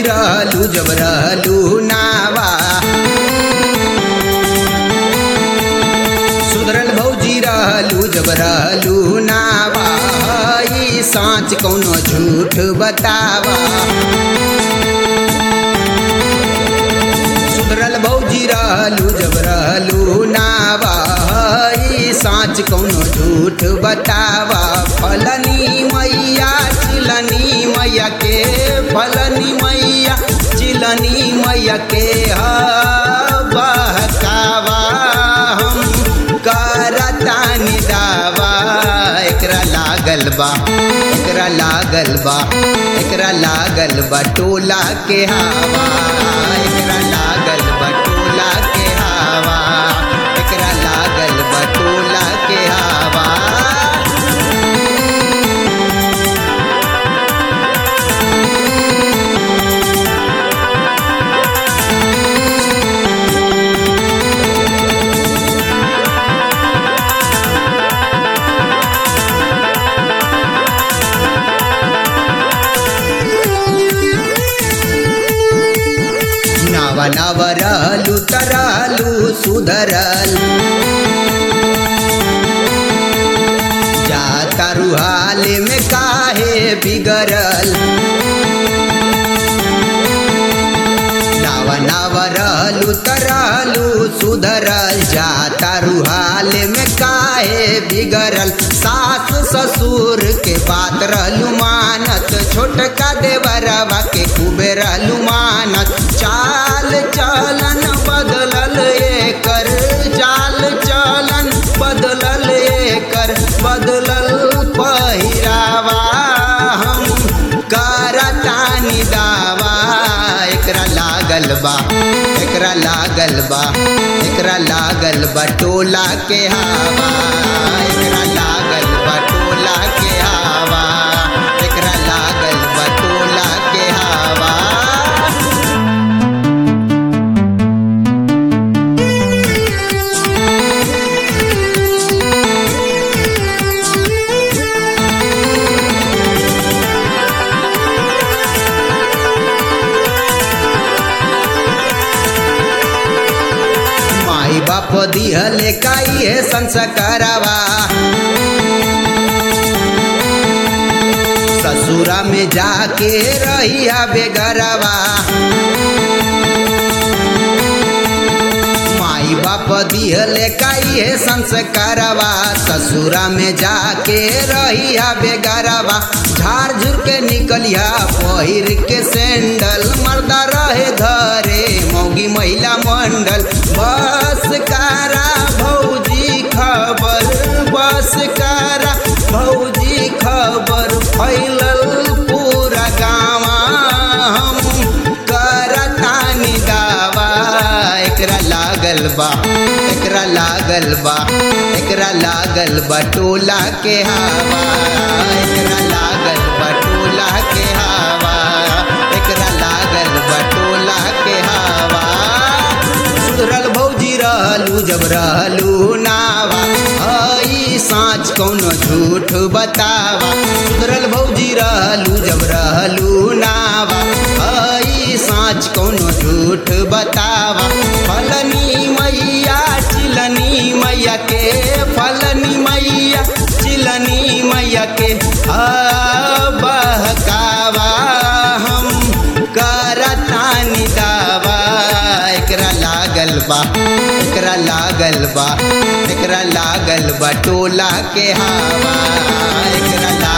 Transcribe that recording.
रहलू जब रहलू नावा। सुधरल भौजी रहलू जब रहलू नावा। ई साँच कौनो झूठ बतावा। सुधरल भौजी रहलू जब रहलू नावा। ई साँच कौनो झूठ बतावा। फलनी मैया चिलनी मैया के, फलनी मैया चिलनी मैया के बहकावा। हम करतानी दावा। एकरा लागल बा, एकरा लागल बा, एकरा लागल बा टोला के हवा। एकरा लागल बा टोला के हवा। एकरा लागल बा टोला के हवा। नव रहलू तरलू सुधरल। जाता रुहाल में काहे बिगड़ल। नव रहलू तरलू सुधरल। जाता रुहाल में काहे बिगड़ल। सास ससुर के बात रहलू मानत। छोटका देवरवा के खूबे रहलू मानत। चाल चलन बदलल एकर, चाल चलन बदलल एकर, बदलल पहिरावा। हम करतानी दावा। एकरा लागल बा, एकरा लागल बा, एकरा लागल बा टोला के हवा। एकरा लागल बा टोला के हवा। एकरा लागल बा टोला के हवा। माई बाप दिहले काई है संस्कारवा। ससुरा में जाके रहिया बेगरवा। माई बाप दिहले काई है संस्कारवा। ससुरा में जाके रहिया बेगरवा। झाड़ झुर के निकलिया पहिर के सैंडल। मर्दा रहे घरे मौगी महिला मंडल। बस कारा भौजी खबर, बस कारा भौजी खबर फैलल पूरा गाँवा। हम करतानी दावा। एकरा लागल बा, एकरा लागल बा, एकरा लागल बा टोला के हवा। एकरा लागल बा टोला के हवा। एकरा लागल बा टोला के हवा। सुधरल भौजी रहलू जब रहलू नावा। ई साँच कौनो झूठ बतावा। सुधरल भौजी रहलू जब रहलू नावा। ई साँच कौनो झूठ बतावा। फलनी मैया चिलनी मैया के, फलनी मैया चिलनी मैया के बहकावा। हम करतानी दावा। एकरा लागल बा, एकरा लागल बा, एकरा लागल बा टोला के हवा। एकरा